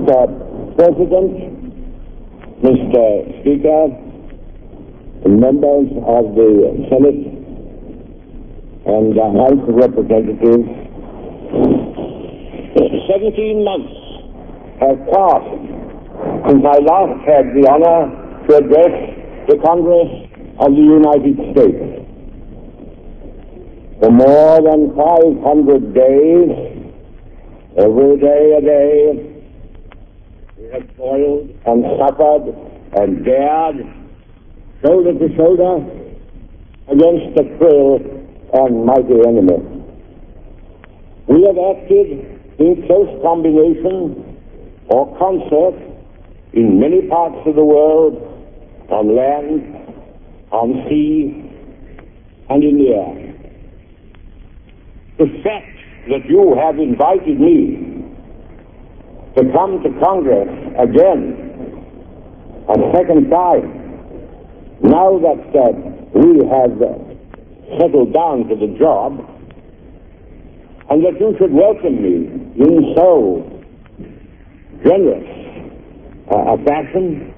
Mr. President, Mr. Speaker, members of the Senate and the House of Representatives, 17 months have passed since I last had the honor to address the Congress of the United States. For more than 500 days, every day a day, we have toiled and suffered and dared, shoulder to shoulder, against the cruel and mighty enemy. We have acted in close combination or concert in many parts of the world, on land, on sea, and in the air. The fact that you have invited me to come to Congress again, a second time, now that we have settled down to the job, and that you should welcome me in so generous a fashion,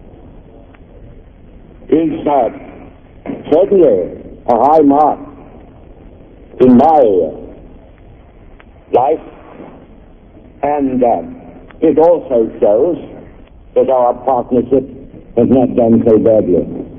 is certainly a high mark in my life, and it also shows that our partnership has not done so badly.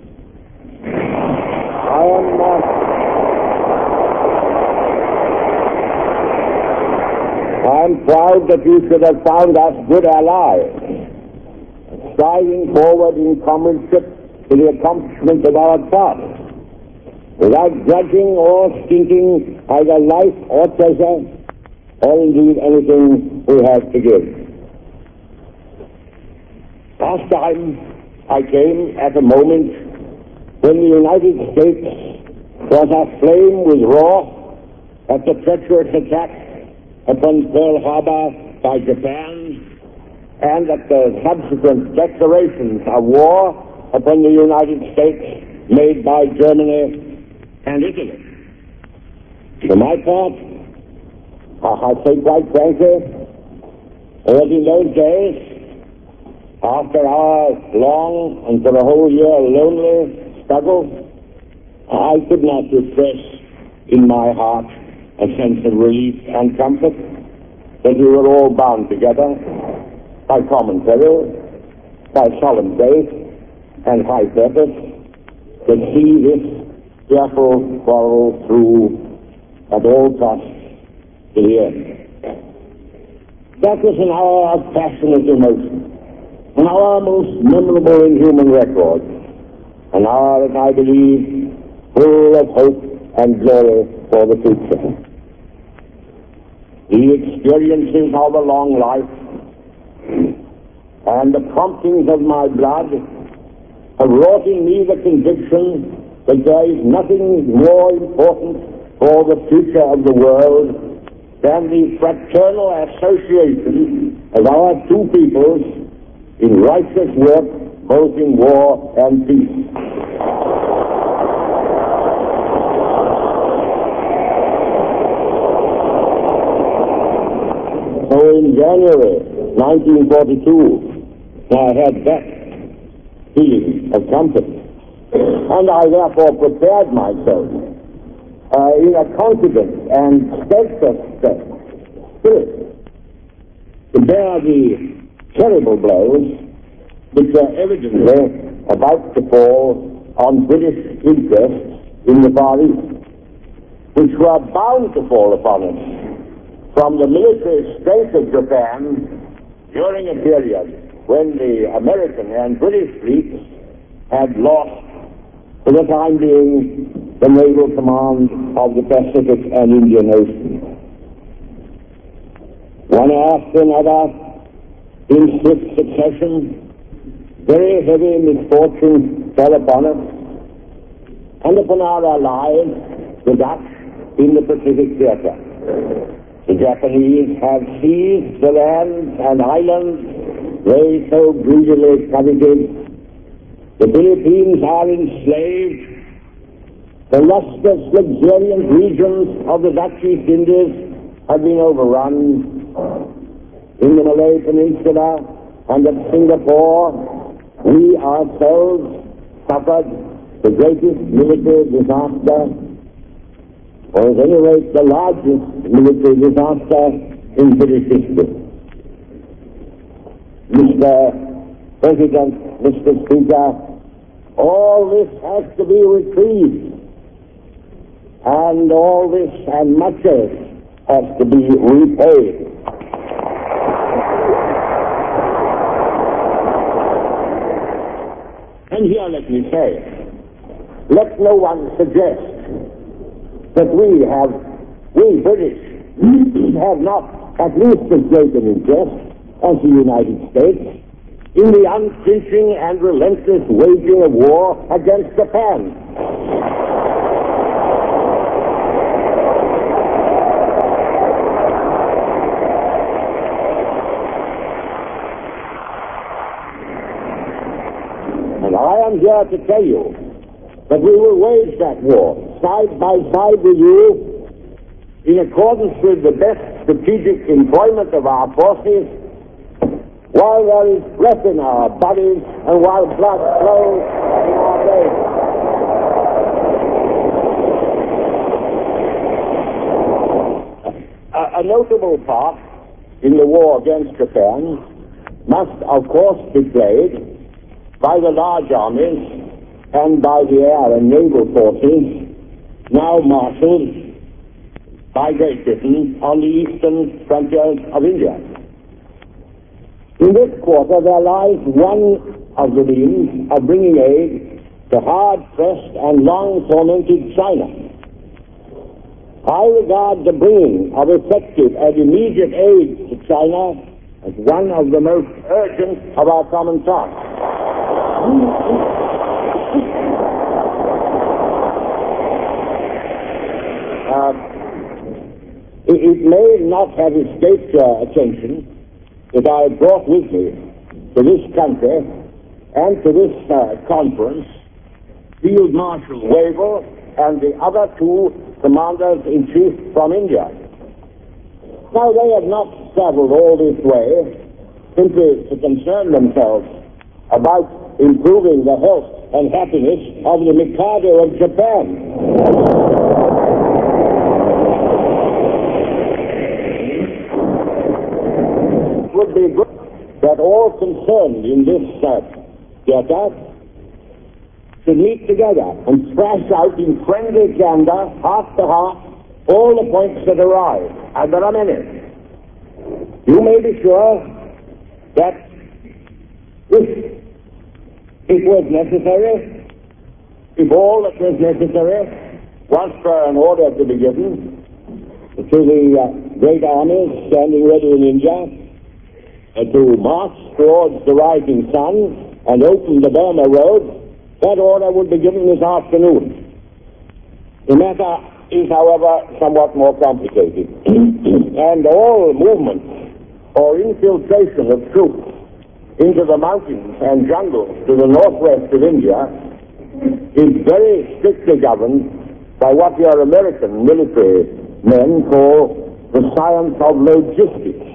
I'm proud that you should have found us good allies, striving forward in comradeship to the accomplishment of our task, without grudging or stinting either life or treasure, or indeed anything we have to give. Last time I came at a moment when the United States was aflame with wrath at the treacherous attack upon Pearl Harbor by Japan, and at the subsequent declarations of war upon the United States made by Germany and Italy. For my part, I say quite frankly, that in those days, after our long and for a whole year lonely struggle, I could not repress in my heart a sense of relief and comfort that we were all bound together by common peril, by solemn faith and high purpose, to see this fearful quarrel through at all costs to the end. That was an hour of passionate emotion, an hour most memorable in human record, an hour that I believe full of hope and glory for the future. The experiences of a long life and the promptings of my blood have wrought in me the conviction that there is nothing more important for the future of the world than the fraternal association of our two peoples in righteous work, both in war and peace. So in January 1942, I had that feeling of comfort, and I therefore prepared myself in a confident and steadfast spirit to bear the terrible blows which were evidently about to fall on British interests in the Far East, which were bound to fall upon us from the military strength of Japan during a period when the American and British fleets had lost, for the time being, the naval command of the Pacific and Indian Ocean. One after another, in swift succession, very heavy misfortunes fell upon us and upon our allies, the Dutch, in the Pacific theater. The Japanese have seized the lands and islands they so greedily coveted. The Philippines are enslaved. The lustrous, luxuriant regions of the Dutch East Indies have been overrun. In the Malay Peninsula and at Singapore, we ourselves suffered the greatest military disaster, or at any rate the largest military disaster in British history. Mr. President, Mr. Speaker, all this has to be retrieved, and all this and much else has to be repaid. And here let me say, let no one suggest that we British, have not at least as great an interest as the United States in the unflinching and relentless waging of war against Japan. And I am here to tell you that we will wage that war side by side with you in accordance with the best strategic employment of our forces, while there is breath in our bodies and while blood flows in our veins. A notable part in the war against Japan must, of course, be played by the large armies and by the air and naval forces now marshaled by Great Britain on the eastern frontiers of India. In this quarter, there lies one of the means of bringing aid to hard-pressed and long-tormented China. I regard the bringing of effective and immediate aid to China as one of the most urgent of our common tasks. It may not have escaped your attention that I brought with me to this country and to this conference Field Marshal Wavell and the other two commanders-in-chief from India. Now, they have not traveled all this way simply to concern themselves about improving the health and happiness of the Mikado of Japan. It would be good that all concerned in this theater should meet together and thrash out in friendly candor, heart to heart, all the points that arise, and there are many. You may be sure that if it was necessary, if all that was necessary was for an order to be given to the great armies standing ready in India to march towards the rising sun and open the Burma Road, that order would be given this afternoon. The matter is, however, somewhat more complicated. And all movement or infiltration of troops into the mountains and jungles to the northwest of India is very strictly governed by what your American military men call the science of logistics.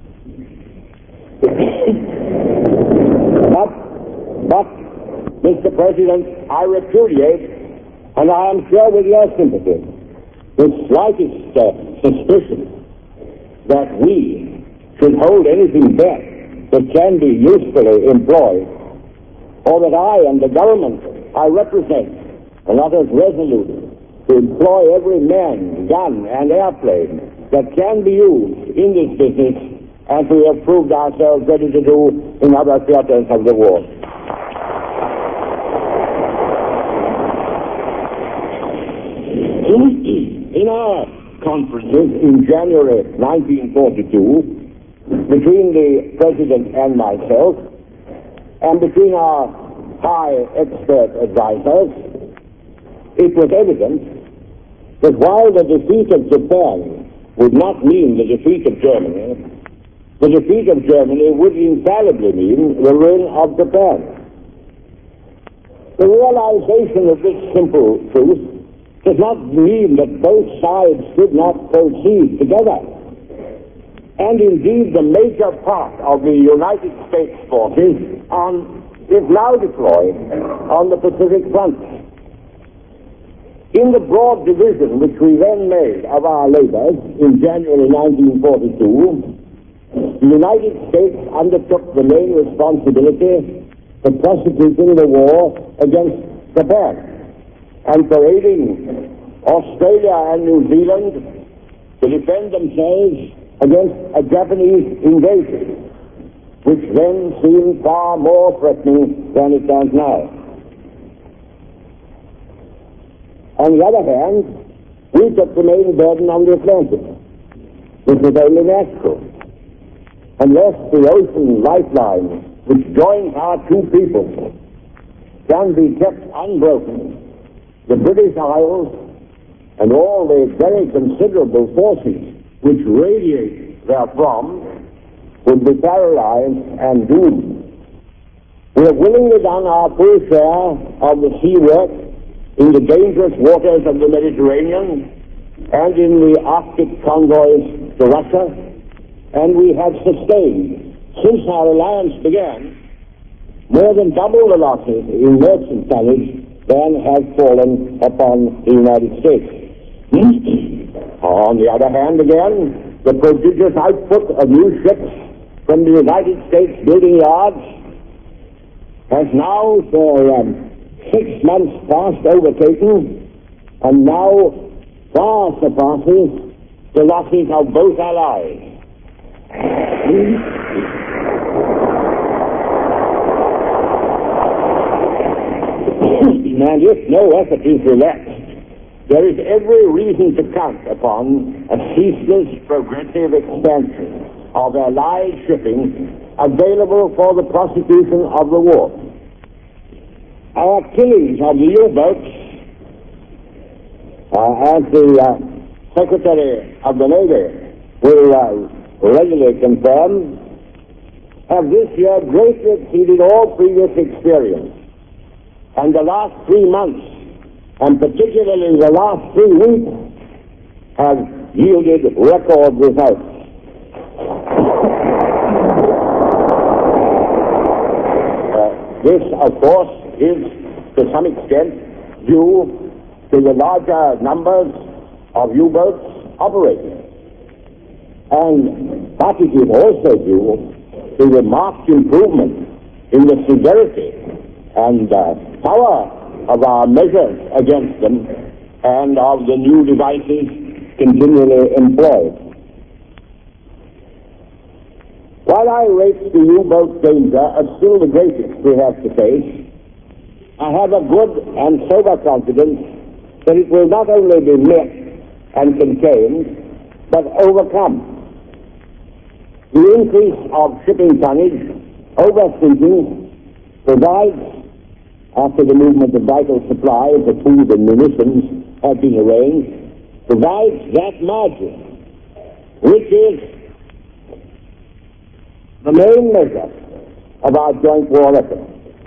But, Mr. President, I repudiate, and I am sure with your sympathy, the slightest suspicion that we should hold anything back that can be usefully employed, or that I and the government I represent are not as resolute to employ every man, gun, and airplane that can be used in this business, as we have proved ourselves ready to do in other theaters of the war. In our conferences in January 1942, between the President and myself, and between our high expert advisors, it was evident that while the defeat of Japan would not mean the defeat of Germany, the defeat of Germany would infallibly mean the ruin of Japan. The realization of this simple truth does not mean that both sides should not proceed together. and indeed the major part of the United States forces is now deployed on the Pacific front. In the broad division which we then made of our labors in January 1942, the United States undertook the main responsibility for prosecuting the war against Japan and for aiding Australia and New Zealand to defend themselves against a Japanese invasion, which then seemed far more threatening than it does now. On the other hand, we took the main burden on the Atlantic, which was only natural, unless the ocean lifeline which joins our two peoples can be kept unbroken. The British Isles and all the very considerable forces which radiate therefrom would be paralyzed and doomed. We have willingly done our full share of the sea work in the dangerous waters of the Mediterranean and in the Arctic convoys to Russia, and we have sustained, since our alliance began, more than double the losses in merchant tonnage than have fallen upon the United States. On the other hand, again, the prodigious output of new ships from the United States building yards has now for 6 months past overtaken and now far surpasses the losses of both allies. And if no effort is relaxed, there is every reason to count upon a ceaseless progressive expansion of allied shipping available for the prosecution of the war. Our killings of the U-boats, as the Secretary of the Navy will regularly confirm, have this year greatly exceeded all previous experience. And the last 3 months, and particularly the last 3 weeks, have yielded record results. This, of course, is to some extent due to the larger numbers of U-boats operating. But it is also due to the marked improvement in the severity and power of our measures against them and of the new devices continually employed. While I rate the U-boat danger as still the greatest we have to face, I have a good and sober confidence that it will not only be met and contained, but overcome. The increase of shipping tonnage, overthinking, provides, after the movement of vital supplies of food and munitions have been arranged, provides that margin, which is the main measure of our joint war effort.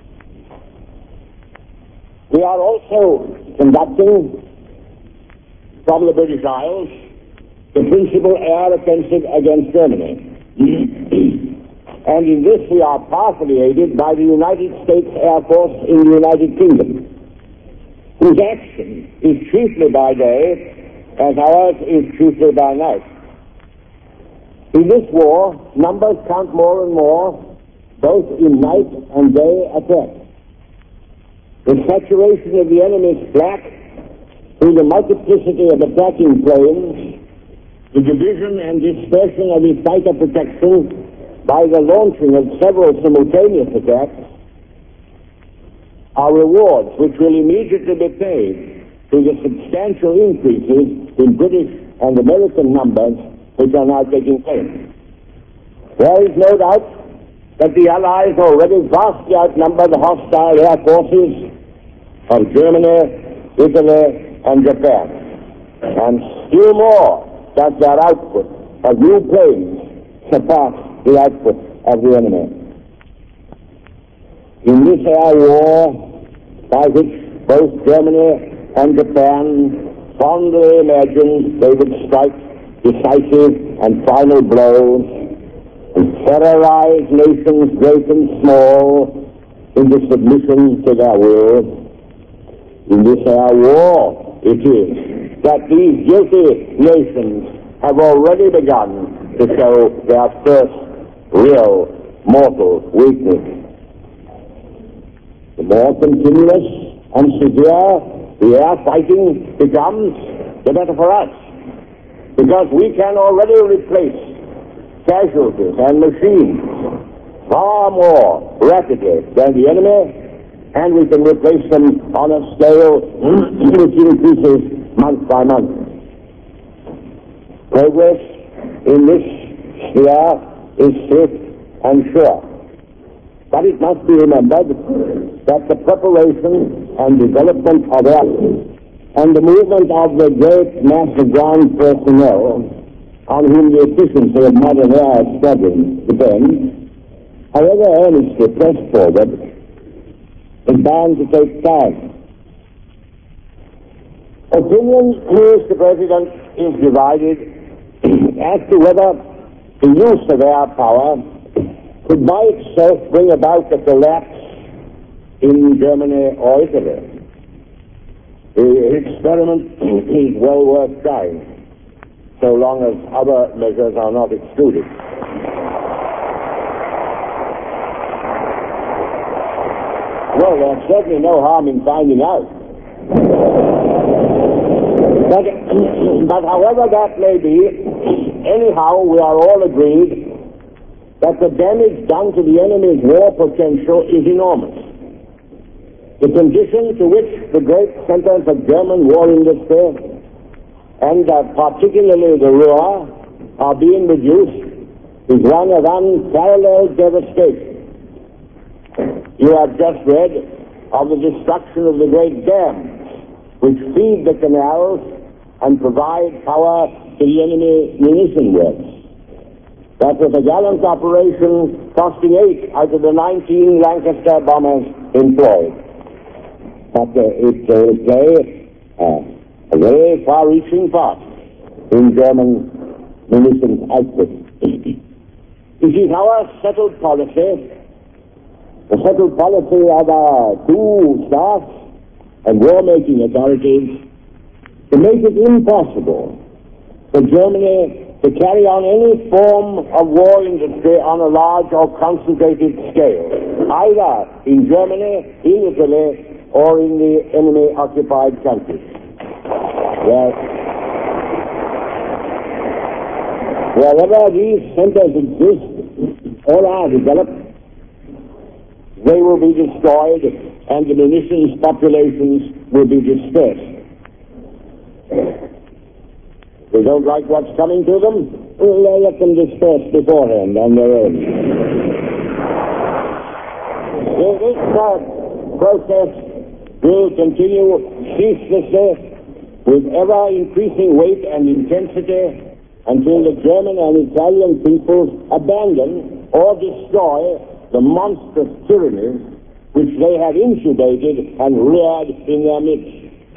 We are also conducting from the British Isles the principal air offensive against Germany. And in this we are powerfully aided by the United States Air Force in the United Kingdom, whose action is chiefly by day, as ours is chiefly by night. In this war, numbers count more and more, both in night and day attacks. The saturation of the enemy's flank through the multiplicity of attacking planes, the division and dispersion of his fighter protection by the launching of several simultaneous attacks, are rewards which will immediately be paid through the substantial increases in British and American numbers which are now taking place. There is no doubt that the Allies already vastly outnumber the hostile air forces of Germany, Italy, and Japan. And still more does their output of new planes surpass the output of the enemy. In this air war, by which both Germany and Japan fondly imagined they would strike decisive and final blows and terrorize nations great and small into submission to their will. In this our war it is that these guilty nations have already begun to show their first real mortal weakness. The more continuous and severe the air fighting becomes, the better for us, because we can already replace casualties and machines far more rapidly than the enemy, and we can replace them on a scale which increases month by month. Progress in this sphere is swift and sure. But it must be remembered that the preparation and development of air and the movement of the great mass of ground personnel on whom the efficiency of modern air squadrons depends, however earnestly pressed forward, is bound to take time. Opinion, Mr. President, is divided as to whether the use of air power could by itself bring about a collapse in Germany or Italy. The experiment is well worth trying, so long as other measures are not excluded. Well, there's certainly no harm in finding out. But however that may be, anyhow, we are all agreed that the damage done to the enemy's war potential is enormous. The condition to which the great centers of German war industry, and particularly the Ruhr, are being reduced is one of unparalleled devastation. You have just read of the destruction of the great dams which feed the canals and provide power to the enemy munition works. That was a gallant operation costing 8 out of the 19 Lancaster bombers employed. But it will play a very far-reaching part in German munitions output. It is our settled policy, the settled policy of our two staffs and war-making authorities, to make it impossible for Germany to carry on any form of war industry on a large or concentrated scale, either in Germany, in Italy, or in the enemy-occupied countries. Wherever these centers exist or are developed, they will be destroyed and the munitions populations will be dispersed. If they don't like what's coming to them, we'll let them disperse beforehand on their own. This process will continue ceaselessly with ever-increasing weight and intensity until the German and Italian peoples abandon or destroy the monstrous tyrannies which they have incubated and reared in their midst.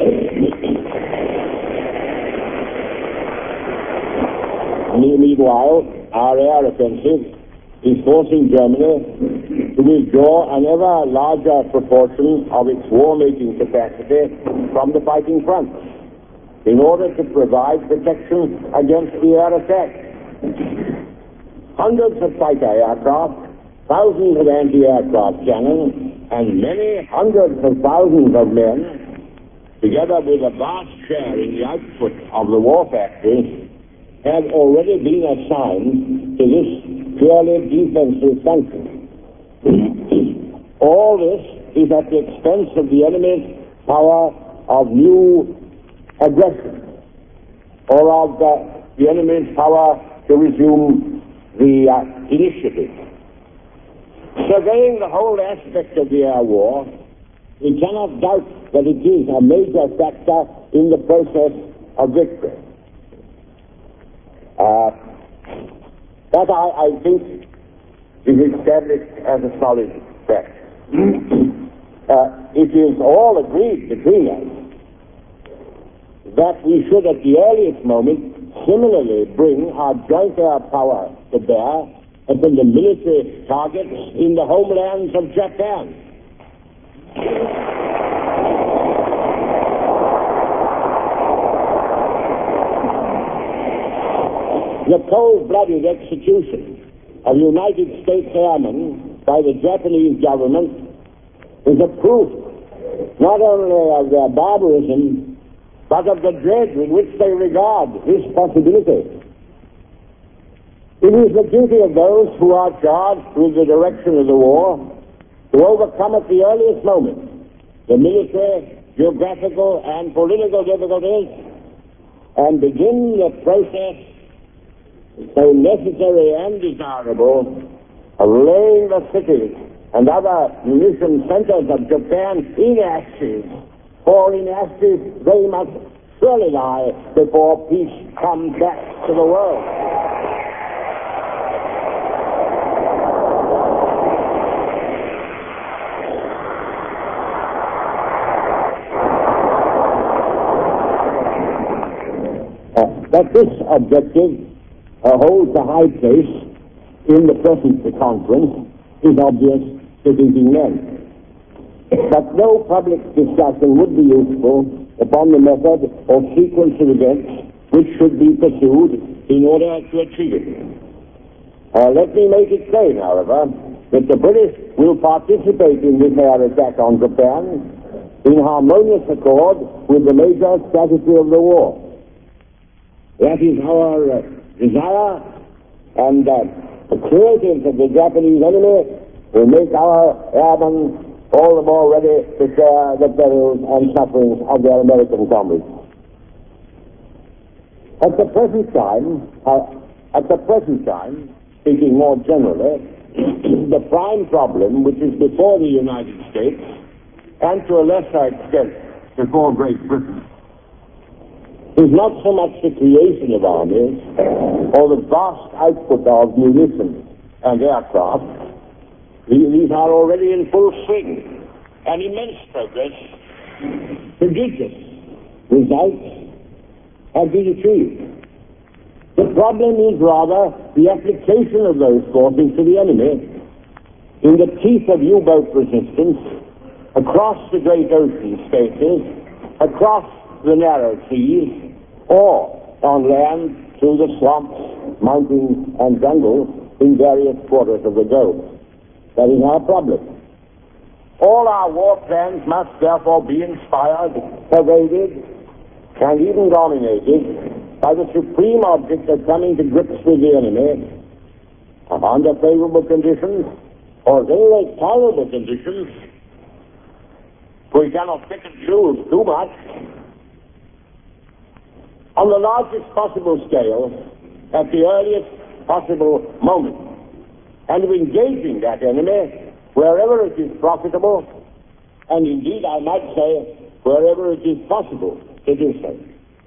Meanwhile, our air offensive is forcing Germany to withdraw an ever larger proportion of its war-making capacity from the fighting front in order to provide protection against the air attack. Hundreds of fighter aircraft, thousands of anti-aircraft cannons, and many hundreds of thousands of men, together with a vast share in the output of the war factories, have already been assigned to this purely defensive function. All this is at the expense of the enemy's power of new aggression, or of the enemy's power to resume the initiative. Surveying the whole aspect of the air war, we cannot doubt that it is a major factor in the process of victory. That I think is established as a solid fact. It is all agreed between us that we should at the earliest moment similarly bring our joint air power to bear upon the military targets in the homelands of Japan. The cold-blooded execution of United States airmen by the Japanese government is a proof not only of their barbarism, but of the dread with which they regard this possibility. It is the duty of those who are charged with the direction of the war to overcome at the earliest moment the military, geographical, and political difficulties and begin the process, so necessary and desirable, of laying the cities and other munition centers of Japan in ashes, for in ashes they must surely lie before peace comes back to the world. That this objective holds a high place in the present conference is obvious to thinking men. But no public discussion would be useful upon the method or sequence of events which should be pursued in order to achieve it. Let me make it plain, however, that the British will participate in this air attack on Japan in harmonious accord with the major strategy of the war. That is our desire, and the creatives of the Japanese enemy will make our airmen all the more ready to share the perils and sufferings of their American comrades. At the present time, speaking more generally, the prime problem which is before the United States, and to a lesser extent before Great Britain, is not so much the creation of armies or the vast output of munitions and aircraft. These are already in full swing, and immense progress, prodigious results have been achieved. The problem is rather the application of those forces to the enemy in the teeth of U-boat resistance across the great ocean spaces, across the narrow seas, or on land through the swamps, mountains, and jungles in various quarters of the globe. That is our problem. All our war plans must therefore be inspired, pervaded, and even dominated by the supreme object of coming to grips with the enemy under favorable conditions or very tolerable conditions. We cannot pick and choose too much. On the largest possible scale, at the earliest possible moment, and of engaging that enemy wherever it is profitable, and indeed, I might say, wherever it is possible to do so.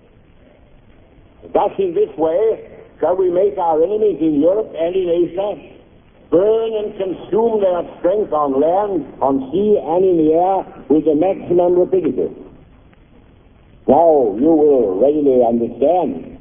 Thus, in this way, shall we make our enemies in Europe and in Asia burn and consume their strength on land, on sea, and in the air with the maximum rapidity. Now, you will readily understand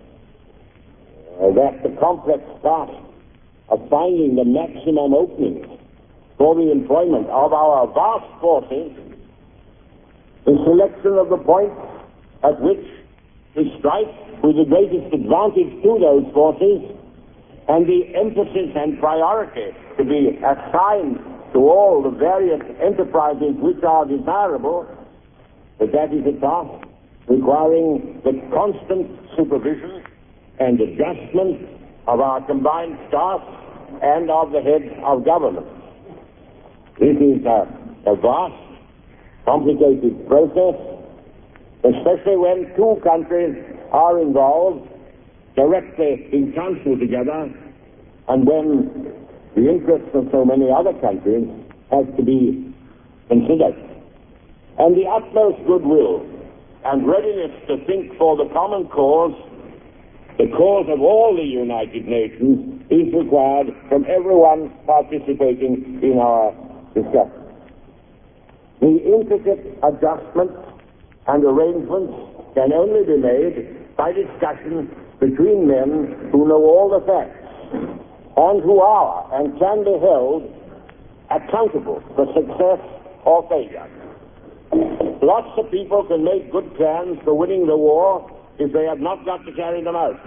that the complex task of finding the maximum openings for the employment of our vast forces, the selection of the points at which to strike with the greatest advantage to those forces, and the emphasis and priority to be assigned to all the various enterprises which are desirable, that is a task requiring the constant supervision and adjustment of our combined staff and of the heads of government. This is a vast, complicated process, especially when two countries are involved directly in council together, and when the interests of so many other countries have to be considered. And the utmost goodwill and readiness to think for the common cause, the cause of all the United Nations, is required from everyone participating in our discussion. The intricate adjustments and arrangements can only be made by discussion between men who know all the facts and who are and can be held accountable for success or failure. Lots of people can make good plans for winning the war if they have not got to carry them out.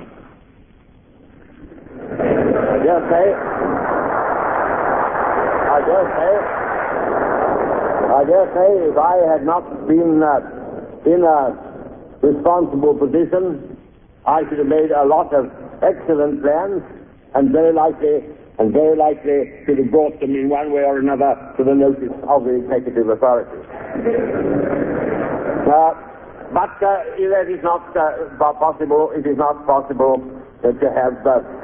I dare say if I had not been in a responsible position, I should have made a lot of excellent plans and very likely should have brought them in one way or another to the notice of the executive authority. But that is not possible. It is not possible to have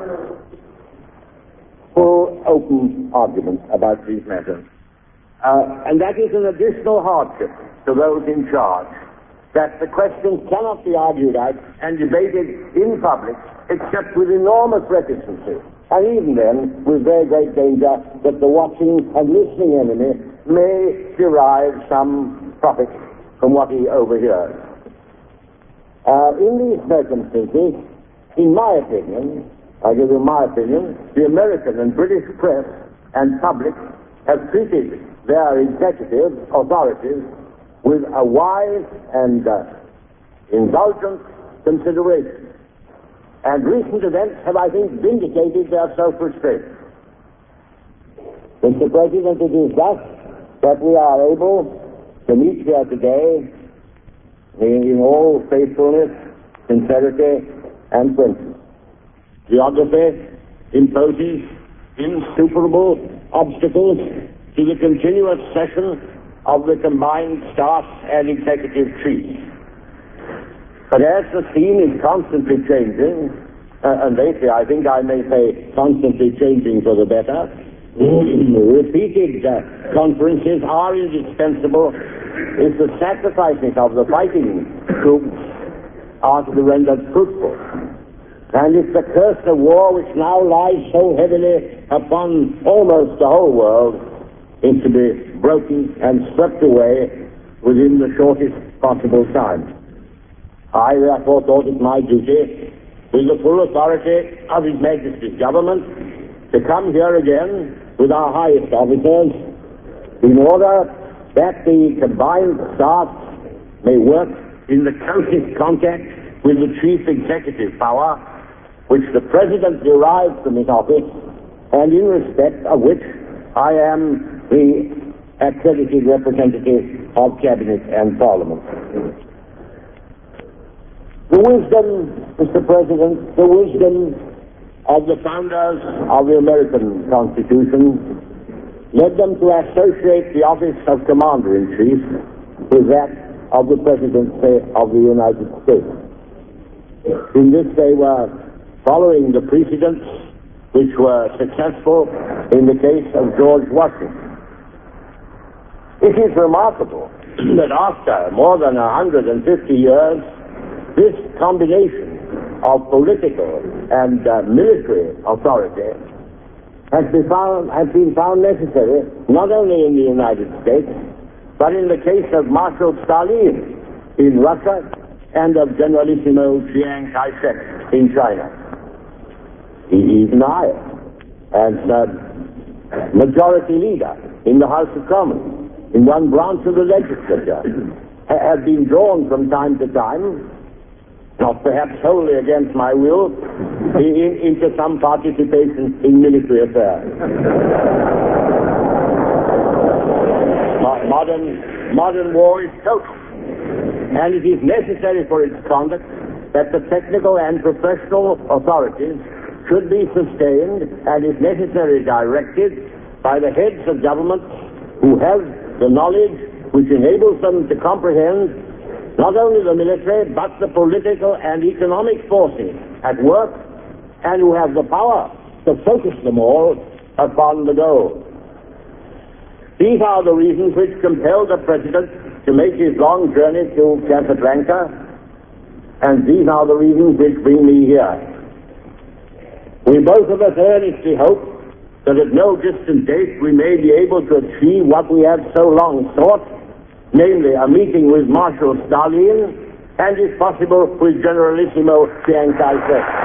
full, open argument about these matters. And that is an additional hardship to those in charge, that the questions cannot be argued out and debated in public except with enormous reticency, and even then with very great danger that the watching and listening enemy may derive some profit from what he overhears. In these circumstances, in my opinion, I give you my opinion, the American and British press and public have treated their executive authorities with a wise and indulgent consideration. And recent events have, I think, vindicated their self-restraint. Mr. President, it is thus that we are able to meet here today in all faithfulness, sincerity, and principle. Geography imposes insuperable obstacles to the continuous session of the combined staff and executive chiefs. But as the scene is constantly changing, and lately I think I may say constantly changing for the better, repeated conferences are indispensable if the sacrifices of the fighting troops are to be rendered fruitful. And if the curse of war, which now lies so heavily upon almost the whole world, is to be broken and swept away within the shortest possible time. I therefore thought it my duty, with the full authority of His Majesty's government, to come here again with our highest officers in order that the combined staff may work in the closest contact with the chief executive power which the President derives from his office, and in respect of which I am the accredited representative of Cabinet and Parliament. The wisdom, Mr. President, the wisdom of the founders of the American Constitution led them to associate the office of Commander-in-Chief with that of the Presidency of the United States. In this they were following the precedents which were successful in the case of George Washington. It is remarkable that after more than 150 years, this combination of political and military authority has been found necessary not only in the United States, but in the case of Marshal Stalin in Russia and of Generalissimo Chiang Kai-shek in China. Even I, as majority leader in the House of Commons, in one branch of the legislature, have been drawn from time to time, not perhaps wholly against my will, into some participation in military affairs. Modern war is total, and it is necessary for its conduct that the technical and professional authorities should be sustained and, if necessary, directed by the heads of governments who have the knowledge which enables them to comprehend not only the military but the political and economic forces at work, and who have the power to focus them all upon the goal. These are the reasons which compelled the President to make his long journey to Casablanca, and these are the reasons which bring me here. We both of us earnestly hope that at no distant date we may be able to achieve what we have so long sought, namely a meeting with Marshal Stalin and if possible with Generalissimo Chiang Kai-shek.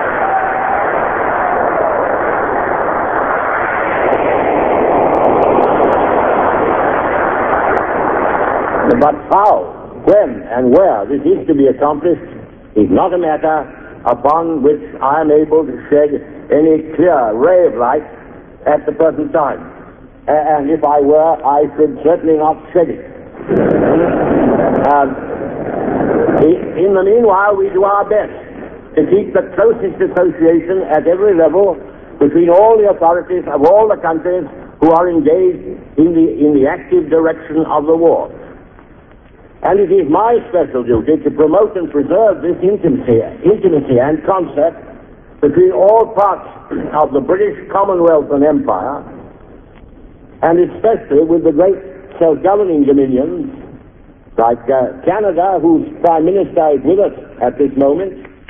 But how, when, and where this is to be accomplished is not a matter upon which I am able to shed any clear ray of light at the present time. And if I were, I should certainly not shed it. In the meanwhile, we do our best to keep the closest association at every level between all the authorities of all the countries who are engaged in the active direction of the war. And it is my special duty to promote and preserve this intimacy and concert between all parts of the British Commonwealth and Empire, and especially with the great self-governing dominions like Canada, whose Prime Minister is with us at this moment,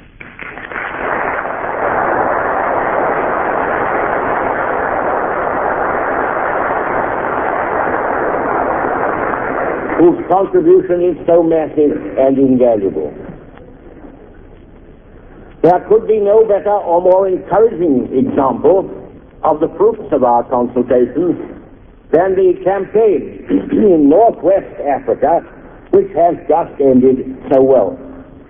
whose contribution is so massive and invaluable. There could be no better or more encouraging example of the fruits of our consultations than the campaign in Northwest Africa, which has just ended so well.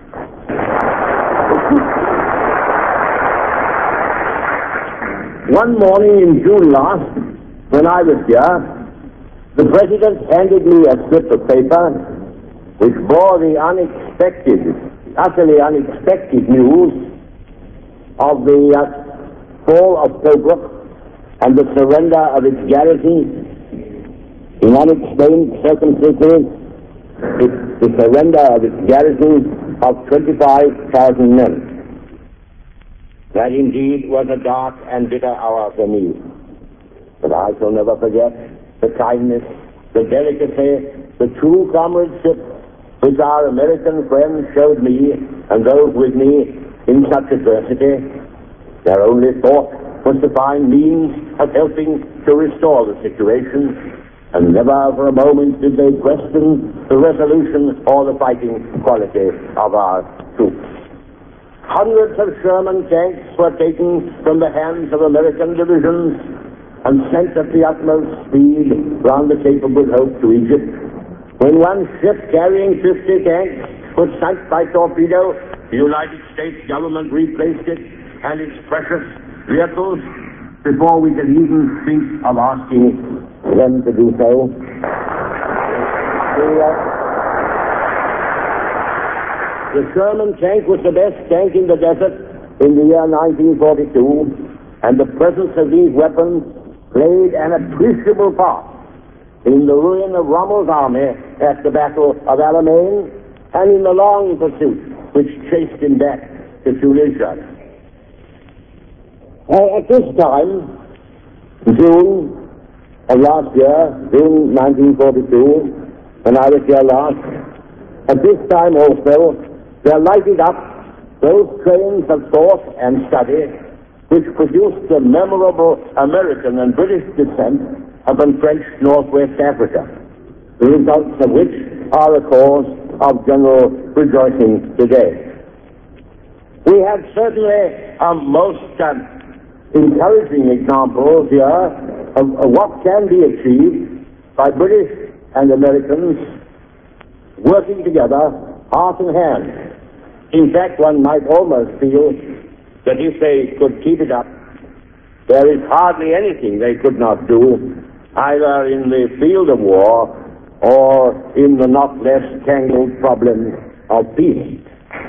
One morning in June last, when I was here, the President handed me a slip of paper which bore the utterly unexpected news of the fall of Tobruk and the surrender of its garrison. In unexplained circumstances, the surrender of its garrison of 25,000 men. That indeed was a dark and bitter hour for me. But I shall never forget the kindness, the delicacy, the true comradeship which our American friends showed me and those with me in such adversity. Their only thought was to find means of helping to restore the situation, and never for a moment did they question the resolution or the fighting quality of our troops. Hundreds of Sherman tanks were taken from the hands of American divisions and sent at the utmost speed round the Cape of Good Hope to Egypt. When one ship carrying 50 tanks was sunk by torpedo, the United States government replaced it and its precious vehicles before we could even think of asking them to do so. The Sherman tank was the best tank in the desert in the year 1942, and the presence of these weapons played an appreciable part in the ruin of Rommel's army at the Battle of Alamein and in the long pursuit which chased him back to Tunisia. At this time, June of last year, June 1942, when I was here last, at this time also, there lighted up those trains of thought and study which produced the memorable American and British descent upon French Northwest Africa, the results of which are a cause of general rejoicing today. We have certainly a most encouraging example here of what can be achieved by British and Americans working together, heart and hand. In fact, one might almost feel that if they could keep it up, there is hardly anything they could not do, either in the field of war or in the not less tangled problem of peace.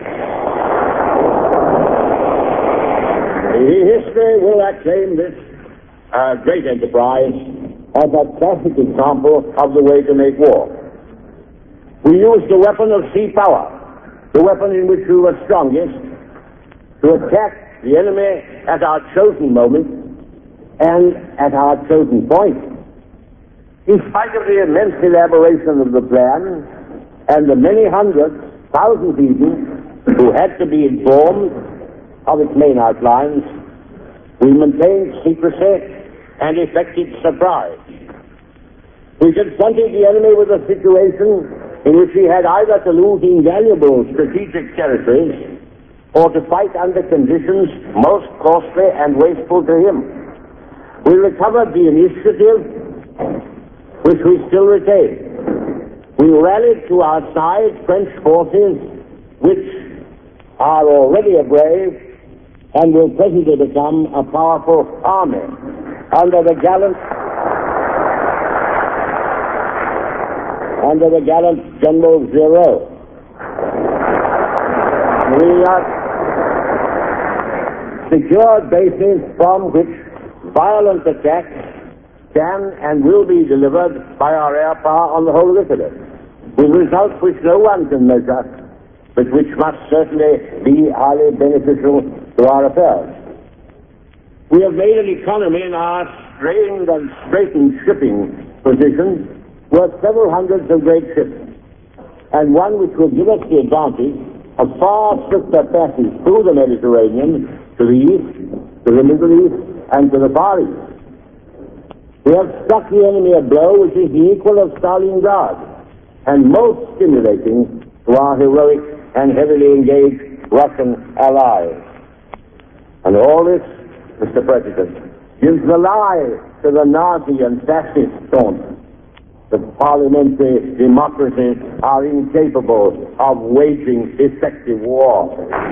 History will acclaim this great enterprise as a classic example of the way to make war. We used the weapon of sea power, the weapon in which we were strongest, to attack the enemy at our chosen moment and at our chosen point. In spite of the immense elaboration of the plan and the many hundreds, thousands even, who had to be informed of its main outlines, we maintained secrecy and effected surprise. We confronted the enemy with a situation in which he had either to lose invaluable strategic territories or to fight under conditions most costly and wasteful to him. We recovered the initiative, which we still retain. We rallied to our side French forces, which are already a brave and will presently become a powerful army under the gallant General Giraud. We secured bases from which violent attacks can and will be delivered by our air power on the whole of Italy, with results which no one can measure, but which must certainly be highly beneficial to our affairs. We have made an economy in our strained and straitened shipping position worth several hundreds of great ships, and one which will give us the advantage of far swifter passage through the Mediterranean to the east, to the Middle East, and to the Far East. We have struck the enemy a blow which is the equal of Stalingrad, and most stimulating to our heroic and heavily engaged Russian allies. And all this, Mr. President, gives the lie to the Nazi and fascist taunt that parliamentary democracies are incapable of waging effective war.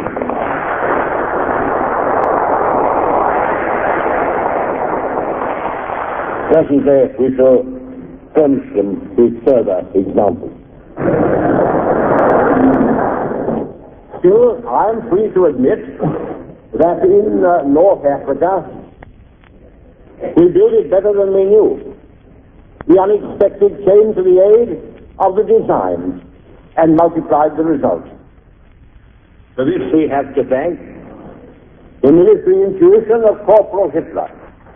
Presently, we shall furnish them with further examples. Still, I am free to admit that in North Africa, we built it better than we knew. The unexpected came to the aid of the design and multiplied the results. For this we have to thank the military intuition of Corporal Hitler.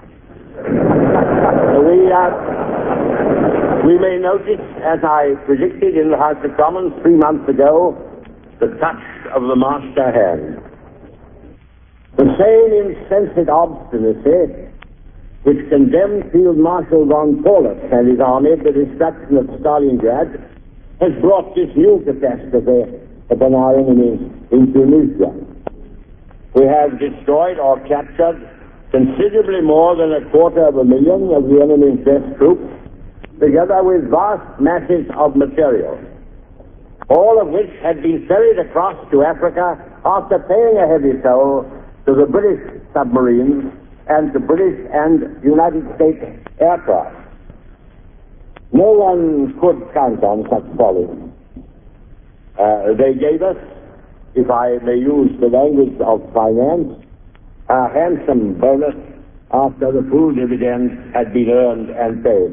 We may notice, as I predicted in the House of Commons 3 months ago, the touch of the master hand. The same insensate obstinacy which condemned Field Marshal von Paulus and his army to the destruction of Stalingrad has brought this new catastrophe upon our enemies in Tunisia. We have destroyed or captured considerably more than 250,000 of the enemy's best troops, together with vast masses of material, all of which had been ferried across to Africa after paying a heavy toll to the British submarines and to British and United States aircraft. No one could count on such folly. They gave us, if I may use the language of finance, a handsome bonus after the full dividend had been earned and paid.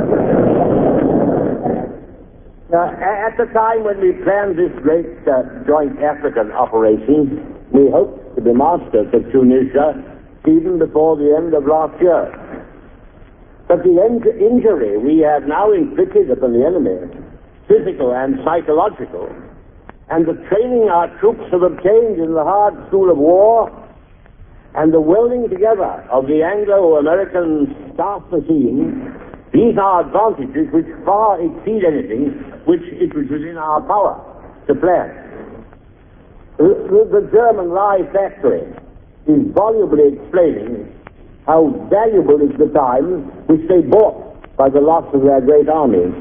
Now, at the time when we planned this great joint African operation, we hoped to be masters of Tunisia even before the end of last year. But the injury we have now inflicted upon the enemy, physical and psychological, and the training our troops have obtained in the hard school of war, and the welding together of the Anglo-American staff machine, these are advantages which far exceed anything which it was within our power to plan. The German Rye factory is volubly explaining how valuable is the time which they bought by the loss of their great armies.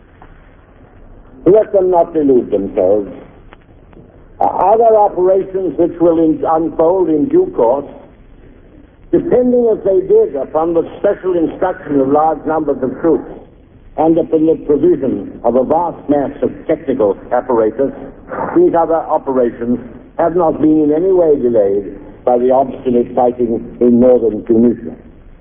Let them not delude themselves. Other operations which will unfold in due course, depending as they did upon the special instruction of large numbers of troops and upon the provision of a vast mass of technical apparatus, these other operations have not been in any way delayed by the obstinate fighting in northern Tunisia.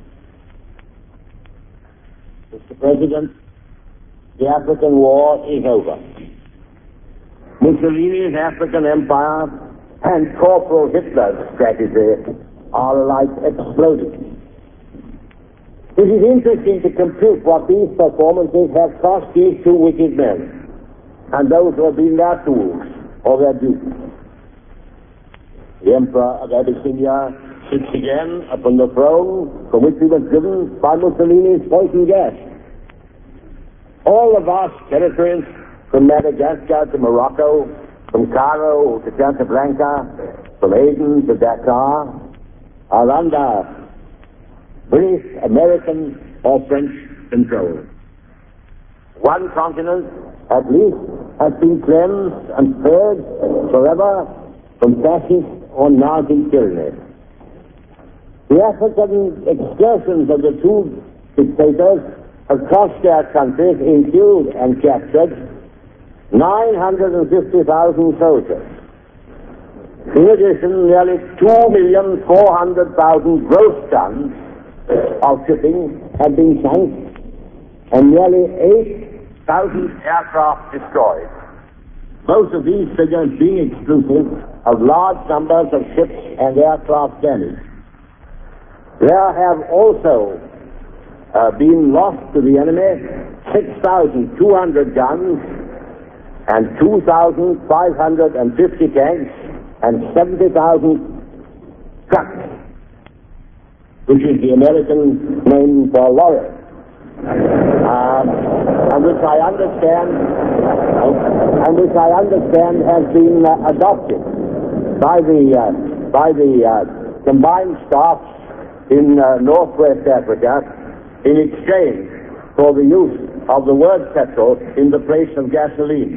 Mr. President, the African war is over. Mussolini's African empire and Corporal Hitler's strategy are alike exploding. It is interesting to compute what these performances have cost these two wicked men and those who have been their tools or their dupes. The Emperor of Abyssinia sits again upon the throne from which he was driven by Mussolini's poison gas. All the vast territories from Madagascar to Morocco, from Cairo to Casablanca, from Aden to Dakar, are under British, American, or French control. One continent, at least, has been cleansed and spared forever from fascist or Nazi tyranny. The African excursions of the two dictators across their countries in killed and captured 950,000 soldiers. In addition, nearly 2,400,000 gross tons of shipping had been sunk and nearly 8,000 aircraft destroyed. Most of these figures being exclusive of large numbers of ships and aircraft damaged. There have also been lost to the enemy 6,200 guns and 2,550 tanks and 70,000 trucks, which is the American name for lorry, and which I understand has been adopted by the combined staffs in Northwest Africa in exchange for the use of the word petrol in the place of gasoline.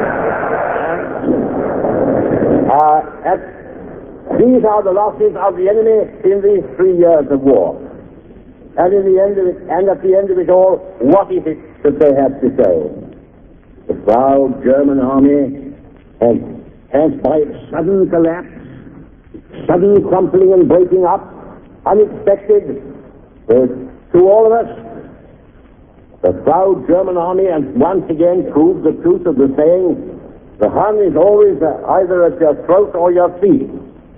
These are the losses of the enemy in these 3 years of war. And at the end of it all, what is it that they have to say? The proud German army has by sudden collapse, sudden crumpling and breaking up, unexpected to all of us, the proud German army has once again proved the truth of the saying, the Hun is always either at your throat or your feet.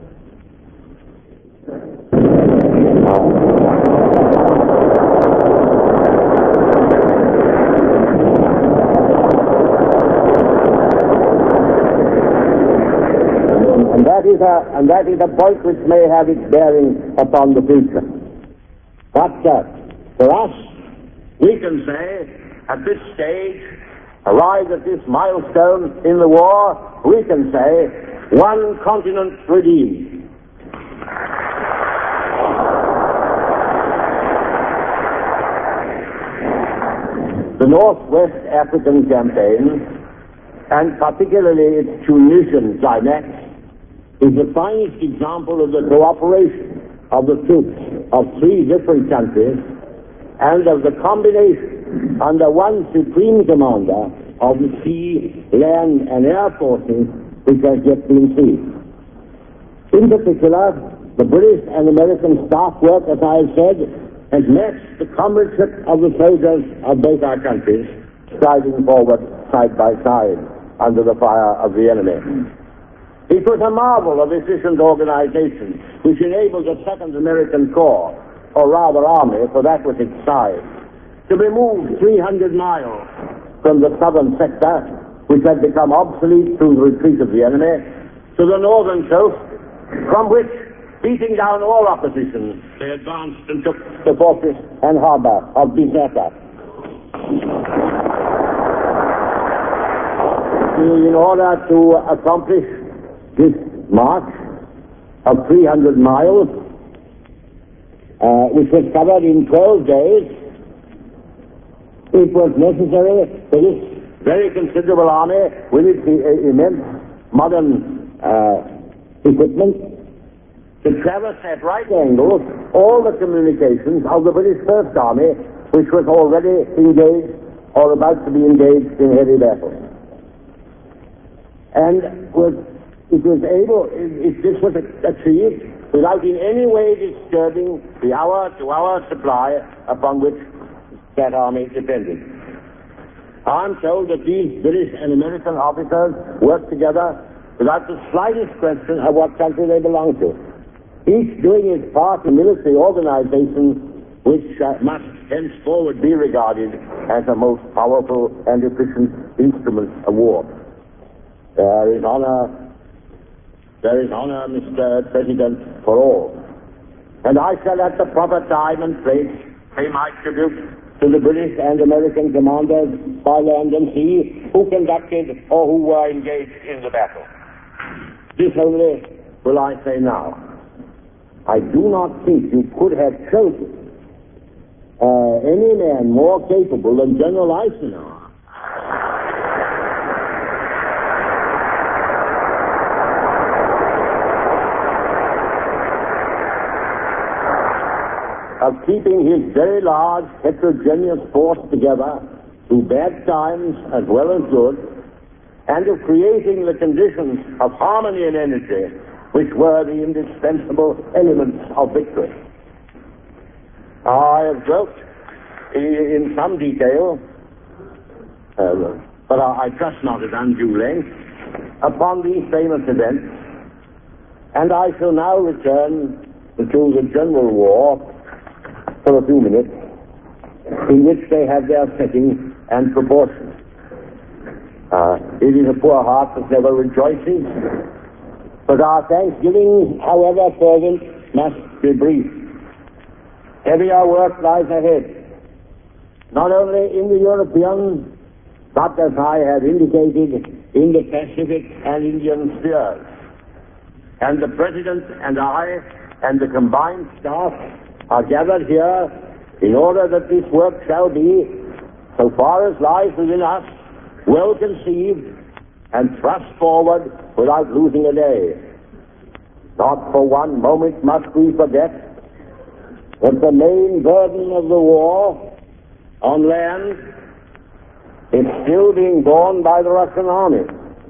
And that is a point which may have its bearing upon the future. But for us, we can say, at this stage, arrived at this milestone in the war, we can say, one continent redeemed. The Northwest African campaign, and particularly its Tunisian climax, is the finest example of the cooperation of the troops of 3 different countries and of the combination under one supreme commander of the sea, land, and air forces which has yet been seen. In particular, the British and American staff work, as I have said, has matched the comradeship of the soldiers of both our countries, striding forward side by side under the fire of the enemy. It was a marvel of efficient organization which enabled the 2nd American Corps, or rather Army, for that was its size, to be moved 300 miles from the southern sector, which had become obsolete through the retreat of the enemy, to the northern coast, from which, beating down all opposition, they advanced and took the fortress and harbor of Bizerta. In order to accomplish this march of 300 miles, which was covered in 12 days, it was necessary for this very considerable army, with its immense modern equipment, to traverse at right angles all the communications of the British First Army, which was already engaged or about to be engaged in heavy battle. And this was achieved without in any way disturbing the hour-to-hour supply upon which that army depended. I'm told that these British and American officers worked together without the slightest question of what country they belonged to, each doing his part in military organization which must henceforward be regarded as the most powerful and efficient instrument of war. There is honor, Mr. President, for all. And I shall at the proper time and place pay my tribute to the British and American commanders by land and sea who conducted or who were engaged in the battle. This only will I say now. I do not think you could have chosen any man more capable than General Eisenhower of keeping his very large heterogeneous force together through bad times as well as good, and of creating the conditions of harmony and energy which were the indispensable elements of victory. I have dwelt in some detail, but I trust not at undue length, upon these famous events, and I shall now return to the general war for a few minutes, in which they have their setting and proportion. It is a poor heart that never rejoices, but our thanksgiving, however fervent, must be brief. Heavier work lies ahead, not only in the European, but as I have indicated, in the Pacific and Indian spheres. And the President and I and the combined staff are gathered here in order that this work shall be, so far as lies within us, well conceived and thrust forward without losing a day. Not for one moment must we forget that the main burden of the war on land is still being borne by the Russian army.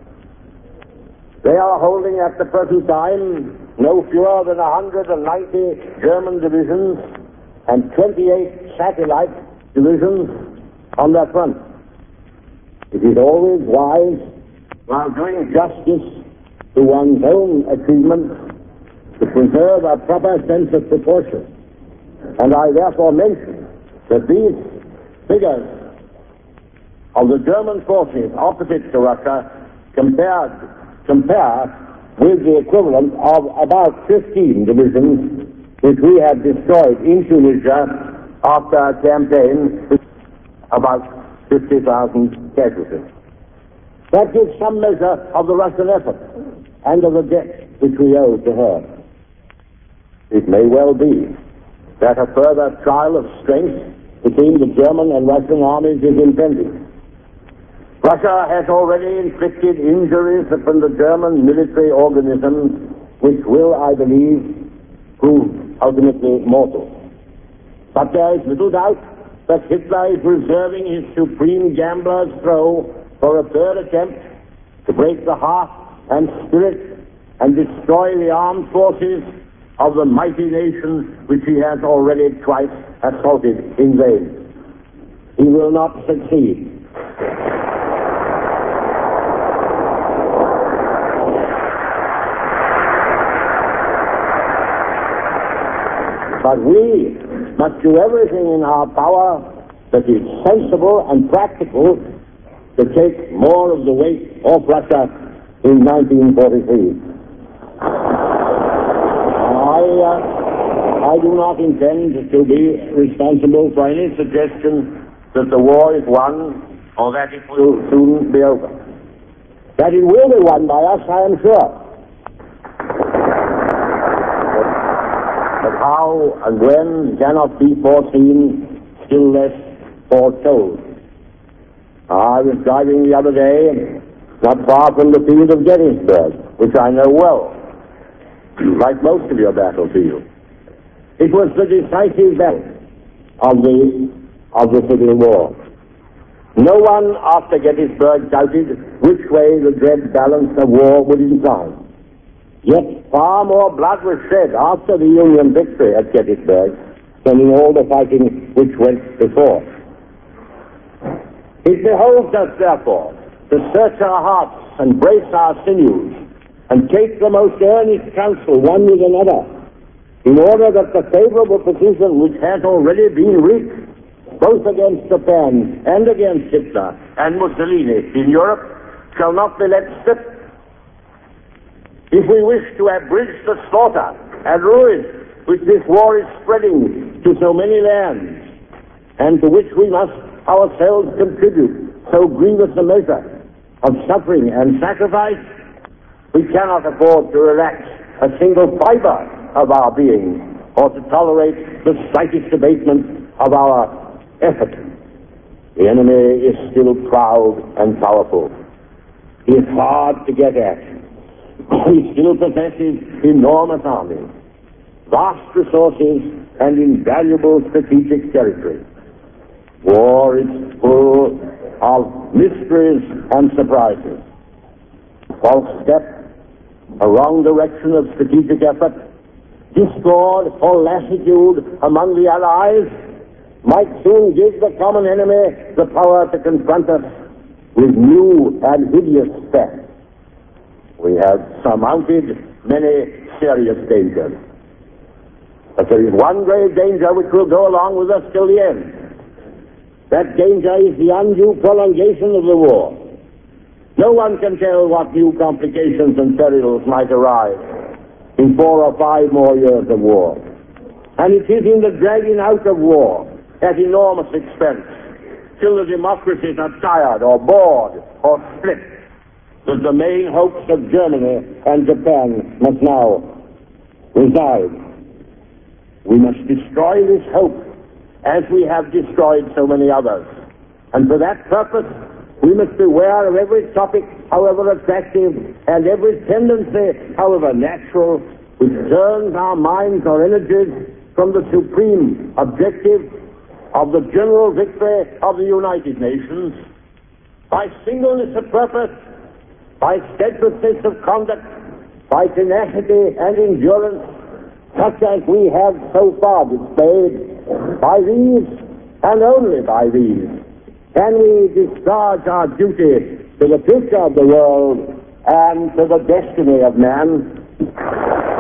They are holding at the present time no fewer than 190 German divisions and 28 satellite divisions on their front. It is always wise, while doing justice to one's own achievements, to preserve a proper sense of proportion. And I therefore mention that these figures of the German forces opposite to Russia compare with the equivalent of about 15 divisions which we had destroyed in Tunisia after a campaign with about 50,000 casualties. That gives some measure of the Russian effort and of the debt which we owe to her. It may well be that a further trial of strength between the German and Russian armies is impending. Russia has already inflicted injuries upon the German military organism which will, I believe, prove ultimately mortal. But there is little doubt that Hitler is reserving his supreme gambler's throw for a third attempt to break the heart and spirit and destroy the armed forces of the mighty nations which he has already twice assaulted in vain. He will not succeed. But we must do everything in our power that is sensible and practical to take more of the weight off Russia in 1943. I do not intend to be responsible for any suggestion that the war is won or that it will soon be over. That it will be won by us, I am sure. But how and when cannot be foreseen, still less foretold. I was driving the other day not far from the field of Gettysburg, which I know well, like most of your battlefields. It was the decisive battle of the Civil War. No one after Gettysburg doubted which way the dread balance of war would incline. Yet far more blood was shed after the Union victory at Gettysburg than in all the fighting which went before. It behoves us, therefore, to search our hearts and brace our sinews and take the most earnest counsel one with another, in order that the favorable position which has already been reached, both against Japan and against Hitler and Mussolini in Europe, shall not be let slip. If we wish to abridge the slaughter and ruin which this war is spreading to so many lands, and to which we must ourselves contribute so grievous a measure of suffering and sacrifice, we cannot afford to relax a single fiber of our being or to tolerate the slightest abatement of our effort. The enemy is still proud and powerful. He is hard to get at. He still possesses enormous armies, vast resources, and invaluable strategic territory. War is full of mysteries and surprises. False step, a wrong direction of strategic effort, discord or lassitude among the Allies might soon give the common enemy the power to confront us with new and hideous threats. We have surmounted many serious dangers. But there is one grave danger which will go along with us till the end. That danger is the undue prolongation of the war. No one can tell what new complications and perils might arise in 4 or 5 more years of war. And it is in the dragging out of war at enormous expense, till the democracies are tired or bored or split, that the main hopes of Germany and Japan must now reside. We must destroy this hope as we have destroyed so many others. And for that purpose, we must beware of every topic, however attractive, and every tendency, however natural, which turns our minds or energies from the supreme objective of the general victory of the United Nations, by singleness of purpose, by steadfastness of conduct, by tenacity and endurance, such as we have so far displayed. By these, and only by these, can we discharge our duty to the future of the world and to the destiny of man.